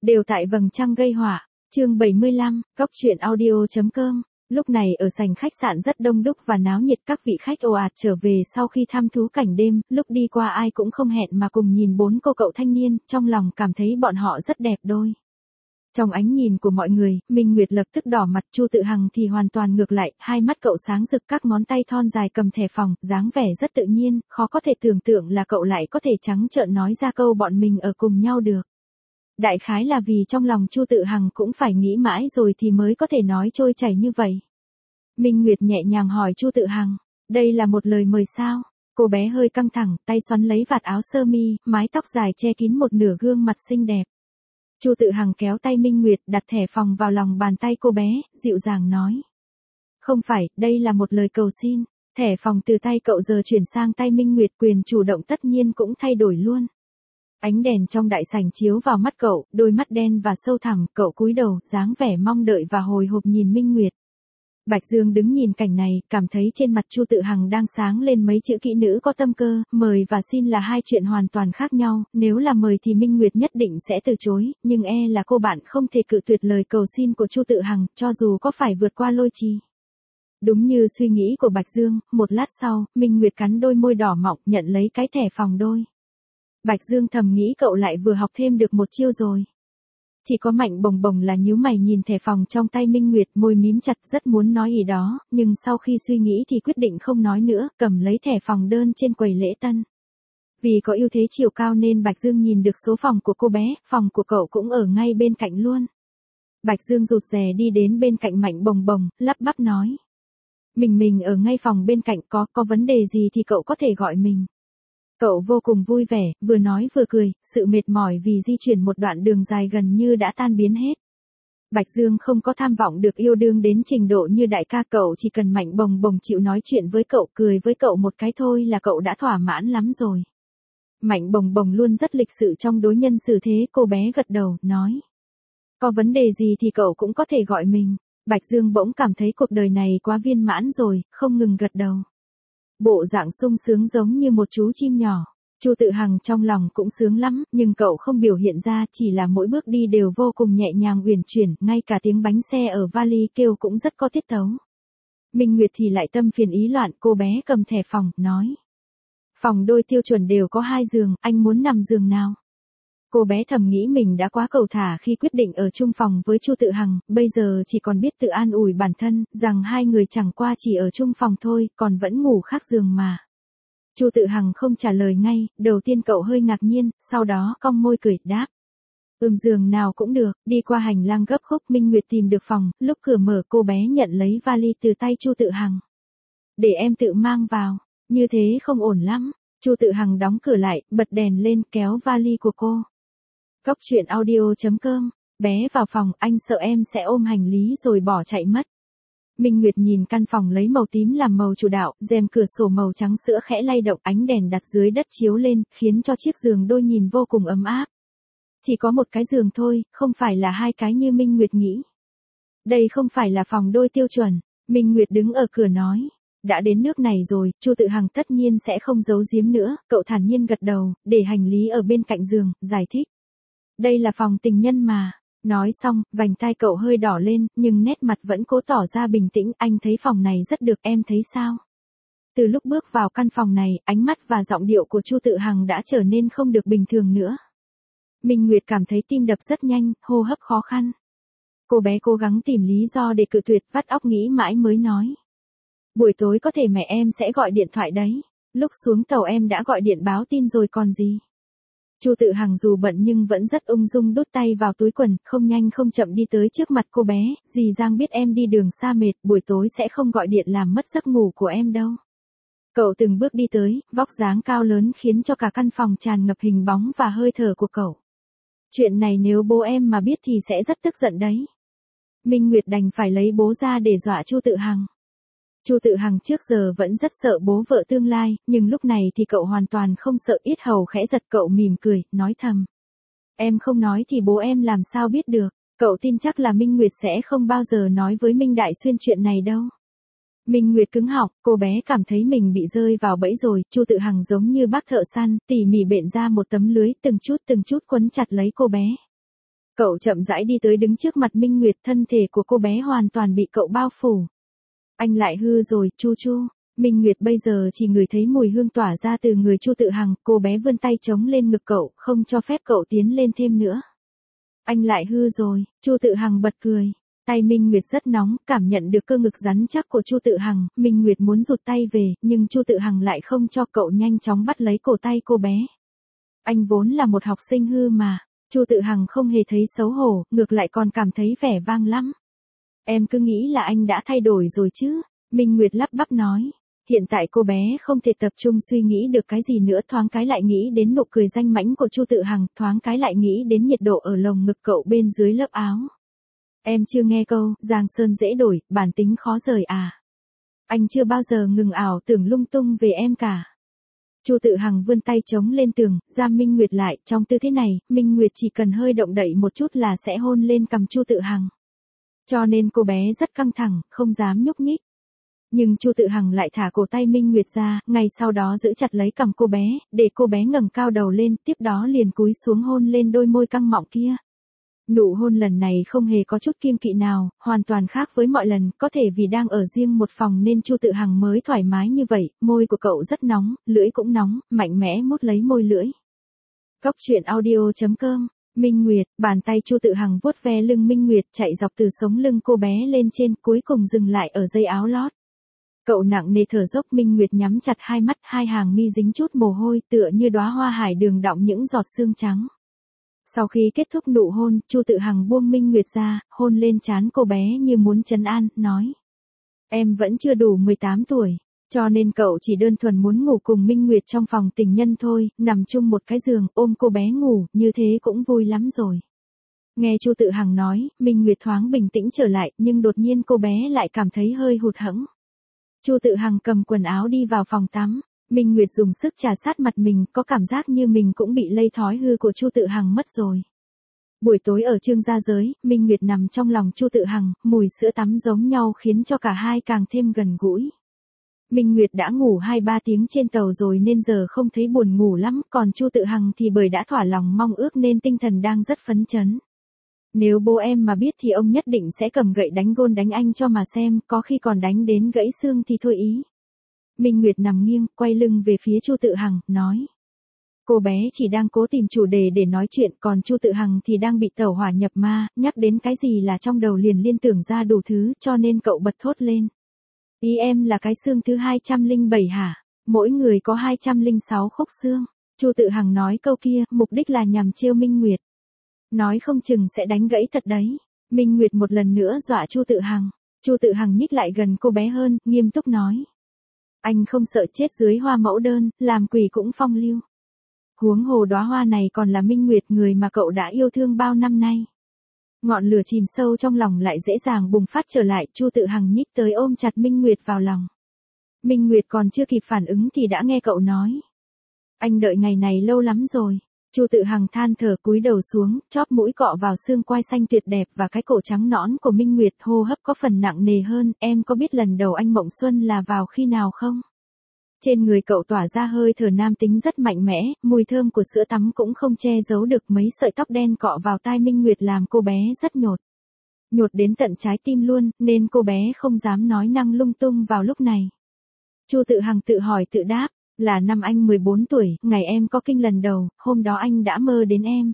Đều tại vầng trăng gây họa. Chương 75, Góc truyện audio.com. Lúc này ở sảnh khách sạn rất đông đúc và náo nhiệt, các vị khách ồ ạt trở về sau khi thăm thú cảnh đêm, lúc đi qua ai cũng không hẹn mà cùng nhìn bốn cô cậu thanh niên, trong lòng cảm thấy bọn họ rất đẹp đôi. Trong ánh nhìn của mọi người, Minh Nguyệt lập tức đỏ mặt, Chu Tự Hằng thì hoàn toàn ngược lại, hai mắt cậu sáng rực, các ngón tay thon dài cầm thẻ phòng, dáng vẻ rất tự nhiên, khó có thể tưởng tượng là cậu lại có thể trắng trợn nói ra câu bọn mình ở cùng nhau được. Đại khái là vì trong lòng Chu Tự Hằng cũng phải nghĩ mãi rồi thì mới có thể nói trôi chảy như vậy. Minh Nguyệt nhẹ nhàng hỏi Chu Tự Hằng, đây là một lời mời sao? Cô bé hơi căng thẳng, tay xoắn lấy vạt áo sơ mi, mái tóc dài che kín một nửa gương mặt xinh đẹp. Chu Tự Hằng kéo tay Minh Nguyệt, đặt thẻ phòng vào lòng bàn tay cô bé, dịu dàng nói. Không phải, đây là một lời cầu xin. Thẻ phòng từ tay cậu giờ chuyển sang tay Minh Nguyệt, quyền chủ động tất nhiên cũng thay đổi luôn. Ánh đèn trong đại sảnh chiếu vào mắt cậu, đôi mắt đen và sâu thẳm, cậu cúi đầu, dáng vẻ mong đợi và hồi hộp nhìn Minh Nguyệt. Bạch Dương đứng nhìn cảnh này, cảm thấy trên mặt Chu Tự Hằng đang sáng lên mấy chữ kỹ nữ có tâm cơ, mời và xin là hai chuyện hoàn toàn khác nhau, nếu là mời thì Minh Nguyệt nhất định sẽ từ chối, nhưng là cô bạn không thể cự tuyệt lời cầu xin của Chu Tự Hằng, cho dù có phải vượt qua lôi trì. Đúng như suy nghĩ của Bạch Dương, một lát sau, Minh Nguyệt cắn đôi môi đỏ mọng, nhận lấy cái thẻ phòng đôi. Bạch Dương thầm nghĩ cậu lại vừa học thêm được một chiêu rồi. Chỉ có Mạnh Bồng Bồng là nhíu mày nhìn thẻ phòng trong tay Minh Nguyệt, môi mím chặt, rất muốn nói gì đó, nhưng sau khi suy nghĩ thì quyết định không nói nữa, cầm lấy thẻ phòng đơn trên quầy lễ tân. Vì có ưu thế chiều cao nên Bạch Dương nhìn được số phòng của cô bé, phòng của cậu cũng ở ngay bên cạnh luôn. Bạch Dương rụt rè đi đến bên cạnh Mạnh Bồng Bồng, lắp bắp nói. Mình ở ngay phòng bên cạnh, có vấn đề gì thì cậu có thể gọi mình. Cậu vô cùng vui vẻ, vừa nói vừa cười, sự mệt mỏi vì di chuyển một đoạn đường dài gần như đã tan biến hết. Bạch Dương không có tham vọng được yêu đương đến trình độ như đại ca, cậu chỉ cần Mạnh Bồng Bồng chịu nói chuyện với cậu, cười với cậu một cái thôi là cậu đã thỏa mãn lắm rồi. Mạnh Bồng Bồng luôn rất lịch sự trong đối nhân xử thế, cô bé gật đầu, nói. Có vấn đề gì thì cậu cũng có thể gọi mình. Bạch Dương bỗng cảm thấy cuộc đời này quá viên mãn rồi, không ngừng gật đầu. Bộ dạng sung sướng giống như một chú chim nhỏ. Chu Tự Hằng trong lòng cũng sướng lắm, nhưng cậu không biểu hiện ra, chỉ là mỗi bước đi đều vô cùng nhẹ nhàng uyển chuyển, ngay cả tiếng bánh xe ở vali kêu cũng rất có tiết tấu. Minh Nguyệt thì lại tâm phiền ý loạn, cô bé cầm thẻ phòng, nói. Phòng đôi tiêu chuẩn đều có 2 giường, anh muốn nằm giường nào? Cô bé thầm nghĩ mình đã quá cầu thả khi quyết định ở chung phòng với Chu Tự Hằng, bây giờ chỉ còn biết tự an ủi bản thân, rằng hai người chẳng qua chỉ ở chung phòng thôi, còn vẫn ngủ khác giường mà. Chu Tự Hằng không trả lời ngay, đầu tiên cậu hơi ngạc nhiên, sau đó cong môi cười, đáp. Giường nào cũng được, đi qua hành lang gấp khúc, Minh Nguyệt tìm được phòng, lúc cửa mở cô bé nhận lấy vali từ tay Chu Tự Hằng. Để em tự mang vào, như thế không ổn lắm. Chu Tự Hằng đóng cửa lại, bật đèn lên, kéo vali của cô. Góc truyện audio.com. Bé vào phòng, anh sợ em sẽ ôm hành lý rồi bỏ chạy mất. Minh Nguyệt nhìn căn phòng lấy màu tím làm màu chủ đạo, rèm cửa sổ màu trắng sữa khẽ lay động, ánh đèn đặt dưới đất chiếu lên, khiến cho chiếc giường đôi nhìn vô cùng ấm áp. Chỉ có một cái giường thôi, không phải là 2 cái như Minh Nguyệt nghĩ. Đây không phải là phòng đôi tiêu chuẩn. Minh Nguyệt đứng ở cửa nói. Đã đến nước này rồi, Chu Tự Hằng tất nhiên sẽ không giấu giếm nữa, cậu thản nhiên gật đầu, để hành lý ở bên cạnh giường, giải thích. Đây là phòng tình nhân mà. Nói xong, vành tai cậu hơi đỏ lên, nhưng nét mặt vẫn cố tỏ ra bình tĩnh, anh thấy phòng này rất được, em thấy sao? Từ lúc bước vào căn phòng này, ánh mắt và giọng điệu của Chu Tự Hằng đã trở nên không được bình thường nữa. Minh Nguyệt cảm thấy tim đập rất nhanh, hô hấp khó khăn. Cô bé cố gắng tìm lý do để cự tuyệt, vắt óc nghĩ mãi mới nói. Buổi tối có thể mẹ em sẽ gọi điện thoại đấy. Lúc xuống tàu em đã gọi điện báo tin rồi còn gì. Chu Tự Hằng dù bận nhưng vẫn rất ung dung đút tay vào túi quần, không nhanh không chậm đi tới trước mặt cô bé, dì Giang biết em đi đường xa mệt, buổi tối sẽ không gọi điện làm mất giấc ngủ của em đâu. Cậu từng bước đi tới, vóc dáng cao lớn khiến cho cả căn phòng tràn ngập hình bóng và hơi thở của cậu. Chuyện này nếu bố em mà biết thì sẽ rất tức giận đấy. Minh Nguyệt đành phải lấy bố ra để dọa Chu Tự Hằng. Chu Tự Hằng trước giờ vẫn rất sợ bố vợ tương lai, nhưng lúc này thì cậu hoàn toàn không sợ, yết hầu khẽ giật, cậu mỉm cười, nói thầm. Em không nói thì bố em làm sao biết được, cậu tin chắc là Minh Nguyệt sẽ không bao giờ nói với Minh Đại Xuyên chuyện này đâu. Minh Nguyệt cứng họng, cô bé cảm thấy mình bị rơi vào bẫy rồi, Chu Tự Hằng giống như bác thợ săn, tỉ mỉ bện ra một tấm lưới, từng chút quấn chặt lấy cô bé. Cậu chậm rãi đi tới đứng trước mặt Minh Nguyệt, thân thể của cô bé hoàn toàn bị cậu bao phủ. Anh lại hư rồi, Chu Chu. Minh Nguyệt bây giờ chỉ ngửi thấy mùi hương tỏa ra từ người Chu Tự Hằng, cô bé vươn tay chống lên ngực cậu, không cho phép cậu tiến lên thêm nữa. Anh lại hư rồi, Chu Tự Hằng bật cười. Tay Minh Nguyệt rất nóng, cảm nhận được cơ ngực rắn chắc của Chu Tự Hằng, Minh Nguyệt muốn rụt tay về, nhưng Chu Tự Hằng lại không cho, cậu nhanh chóng bắt lấy cổ tay cô bé. Anh vốn là một học sinh hư mà. Chu Tự Hằng không hề thấy xấu hổ, ngược lại còn cảm thấy vẻ vang lắm. Em cứ nghĩ là anh đã thay đổi rồi chứ, Minh Nguyệt lắp bắp nói. Hiện tại cô bé không thể tập trung suy nghĩ được cái gì nữa, thoáng cái lại nghĩ đến nụ cười danh mãnh của Chu Tự Hằng, thoáng cái lại nghĩ đến nhiệt độ ở lồng ngực cậu bên dưới lớp áo. Em chưa nghe câu, Giang Sơn dễ đổi, bản tính khó rời à. Anh chưa bao giờ ngừng ảo tưởng lung tung về em cả. Chu Tự Hằng vươn tay chống lên tường, giam Minh Nguyệt lại, trong tư thế này, Minh Nguyệt chỉ cần hơi động đậy một chút là sẽ hôn lên cằm Chu Tự Hằng. Cho nên cô bé rất căng thẳng, không dám nhúc nhích. Nhưng Chu Tự Hằng lại thả cổ tay Minh Nguyệt ra, ngay sau đó giữ chặt lấy cằm cô bé, để cô bé ngẩng cao đầu lên, tiếp đó liền cúi xuống hôn lên đôi môi căng mọng kia. Nụ hôn lần này không hề có chút kiêng kỵ nào, hoàn toàn khác với mọi lần, có thể vì đang ở riêng một phòng nên Chu Tự Hằng mới thoải mái như vậy, môi của cậu rất nóng, lưỡi cũng nóng, mạnh mẽ mút lấy môi lưỡi. Cóc truyện audio.com, Minh Nguyệt, bàn tay Chu Tự Hằng vuốt ve lưng Minh Nguyệt chạy dọc từ sống lưng cô bé lên trên, cuối cùng dừng lại ở dây áo lót. Cậu nặng nề thở dốc, Minh Nguyệt nhắm chặt hai mắt, hai hàng mi dính chút mồ hôi tựa như đóa hoa hải đường đọng những giọt sương trắng. Sau khi kết thúc nụ hôn, Chu Tự Hằng buông Minh Nguyệt ra, hôn lên trán cô bé như muốn trấn an, nói. Em vẫn chưa đủ 18 tuổi, cho nên cậu chỉ đơn thuần muốn ngủ cùng Minh Nguyệt trong phòng tình nhân thôi, nằm chung một cái giường, ôm cô bé ngủ, như thế cũng vui lắm rồi. Nghe Chu Tự Hằng nói, Minh Nguyệt thoáng bình tĩnh trở lại, nhưng đột nhiên cô bé lại cảm thấy hơi hụt hẫng. Chu Tự Hằng cầm quần áo đi vào phòng tắm. Minh Nguyệt dùng sức trà sát mặt mình, có cảm giác như mình cũng bị lây thói hư của Chu Tự Hằng mất rồi. Buổi tối ở Trương Gia Giới, Minh Nguyệt nằm trong lòng Chu Tự Hằng, mùi sữa tắm giống nhau khiến cho cả hai càng thêm gần gũi. Minh Nguyệt đã ngủ 2-3 tiếng trên tàu rồi nên giờ không thấy buồn ngủ lắm, còn Chu Tự Hằng thì bởi đã thỏa lòng mong ước nên tinh thần đang rất phấn chấn. Nếu bố em mà biết thì ông nhất định sẽ cầm gậy đánh gôn đánh anh cho mà xem, có khi còn đánh đến gãy xương thì thôi ý. Minh Nguyệt nằm nghiêng, quay lưng về phía Chu Tự Hằng, nói. Cô bé chỉ đang cố tìm chủ đề để nói chuyện, còn Chu Tự Hằng thì đang bị tẩu hỏa nhập ma, nhắc đến cái gì là trong đầu liền liên tưởng ra đủ thứ, cho nên cậu bật thốt lên. Ý em là cái xương thứ 207 hả? Mỗi người có 206 khúc xương. Chu Tự Hằng nói câu kia, mục đích là nhằm trêu Minh Nguyệt. Nói không chừng sẽ đánh gãy thật đấy. Minh Nguyệt một lần nữa dọa Chu Tự Hằng. Chu Tự Hằng nhích lại gần cô bé hơn, nghiêm túc nói. Anh không sợ chết dưới hoa mẫu đơn, làm quỷ cũng phong lưu. Huống hồ đóa hoa này còn là Minh Nguyệt, người mà cậu đã yêu thương bao năm nay. Ngọn lửa chìm sâu trong lòng lại dễ dàng bùng phát trở lại, Chu Tự Hằng nhích tới ôm chặt Minh Nguyệt vào lòng. Minh Nguyệt còn chưa kịp phản ứng thì đã nghe cậu nói. Anh đợi ngày này lâu lắm rồi. Chu Tự Hằng than thở cúi đầu xuống, chóp mũi cọ vào xương quai xanh tuyệt đẹp và cái cổ trắng nõn của Minh Nguyệt, hô hấp có phần nặng nề hơn. Em có biết lần đầu anh mộng xuân là vào khi nào không? Trên người cậu tỏa ra hơi thở nam tính rất mạnh mẽ, mùi thơm của sữa tắm cũng không che giấu được, mấy sợi tóc đen cọ vào tai Minh Nguyệt làm cô bé rất nhột. Nhột đến tận trái tim luôn, nên cô bé không dám nói năng lung tung vào lúc này. Chu Tự Hằng tự hỏi tự đáp, là năm anh 14 tuổi, ngày em có kinh lần đầu, hôm đó anh đã mơ đến em.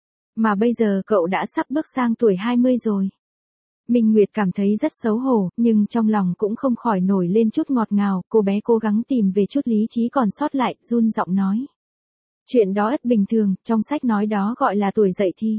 Mà bây giờ cậu đã sắp bước sang tuổi 20 rồi. Minh Nguyệt cảm thấy rất xấu hổ, nhưng trong lòng cũng không khỏi nổi lên chút ngọt ngào, cô bé cố gắng tìm về chút lý trí còn sót lại, run giọng nói. Chuyện đó rất bình thường, trong sách nói đó gọi là tuổi dậy thì.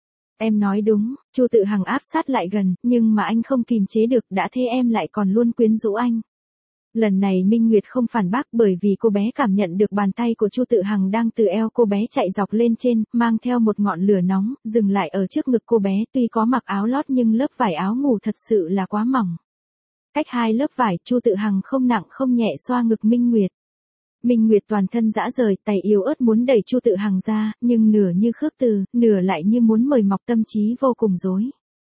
Em nói đúng, Chu Tự Hằng áp sát lại gần, nhưng mà anh không kìm chế được, đã thế em lại còn luôn quyến rũ anh. Lần này Minh Nguyệt không phản bác bởi vì cô bé cảm nhận được bàn tay của Chu Tự Hằng đang từ eo cô bé chạy dọc lên trên, mang theo một ngọn lửa nóng, dừng lại ở trước ngực cô bé, tuy có mặc áo lót nhưng lớp vải áo ngủ thật sự là quá mỏng. Cách hai lớp vải, Chu Tự Hằng không nặng không nhẹ xoa ngực Minh Nguyệt. Minh Nguyệt toàn thân rã rời, tay yếu ớt muốn đẩy Chu Tự Hằng ra, nhưng nửa như khước từ, nửa lại như muốn mời mọc, tâm trí vô cùng rối.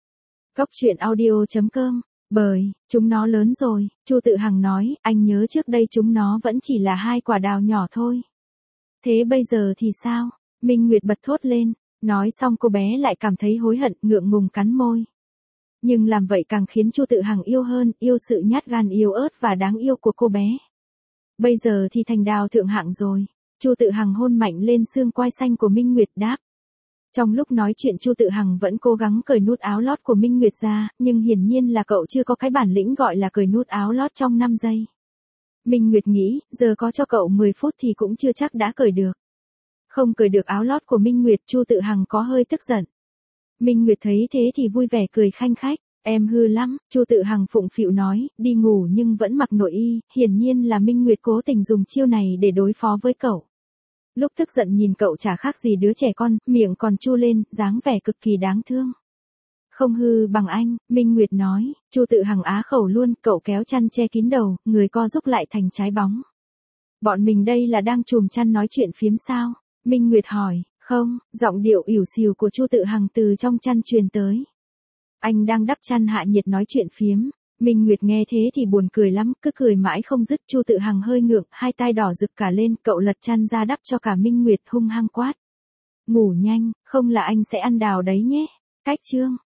Cóc truyện audio.com. Bởi, chúng nó lớn rồi, Chu Tự Hằng nói, anh nhớ trước đây chúng nó vẫn chỉ là 2 quả đào nhỏ thôi. Thế bây giờ thì sao? Minh Nguyệt bật thốt lên, Nói xong cô bé lại cảm thấy hối hận, ngượng ngùng cắn môi. Nhưng làm vậy càng khiến Chu Tự Hằng yêu hơn, yêu sự nhát gan yếu ớt và đáng yêu của cô bé. Bây giờ thì thành đào thượng hạng rồi. Chu Tự Hằng hôn mạnh lên xương quai xanh của Minh Nguyệt đáp. Trong lúc nói chuyện Chu Tự Hằng vẫn cố gắng cởi nút áo lót của Minh Nguyệt ra, nhưng hiển nhiên là cậu chưa có cái bản lĩnh gọi là cởi nút áo lót trong 5 giây. Minh Nguyệt nghĩ, giờ có cho cậu 10 phút thì cũng chưa chắc đã cởi được. Không cởi được áo lót của Minh Nguyệt, Chu Tự Hằng có hơi tức giận. Minh Nguyệt thấy thế thì vui vẻ cười khanh khách. Em hư lắm, Chu Tự Hằng phụng phịu nói, đi ngủ nhưng vẫn mặc nội y, hiển nhiên là Minh Nguyệt cố tình dùng chiêu này để đối phó với cậu. Lúc tức giận nhìn cậu chả khác gì đứa trẻ con, miệng còn chu lên, dáng vẻ cực kỳ đáng thương. Không hư bằng anh, Minh Nguyệt nói. Chu Tự Hằng á khẩu luôn, cậu kéo chăn che kín đầu, người co rúm lại thành trái bóng. Bọn mình đây là đang chùm chăn nói chuyện phiếm sao? Minh Nguyệt hỏi. Không, giọng điệu ỉu xìu của Chu Tự Hằng từ trong chăn truyền tới. Anh đang đắp chăn hạ nhiệt nói chuyện phiếm. Minh Nguyệt nghe thế thì buồn cười lắm, cứ cười mãi không dứt. Chu Tự Hằng hơi ngượng, hai tai đỏ rực cả lên, cậu lật chăn ra đắp cho cả Minh Nguyệt, hung hăng quát. Ngủ nhanh, không là anh sẽ ăn đào đấy nhé. Cách chương.